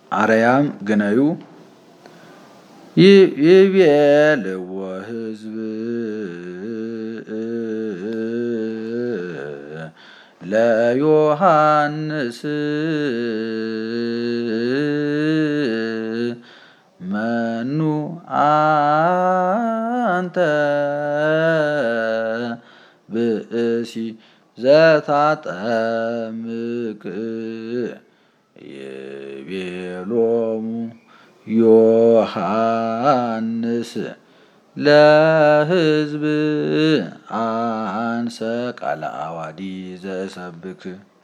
አርያም ግነዩ ይቤልዎ ሕዝብ ለዮሐንስ መኑ አንተ ብእሲ ዘታጠምቅ ይቤሎሙ ዮሐንስ ለሕዝብ አንሰ ቃለ አዋዲ ዘእሰብክ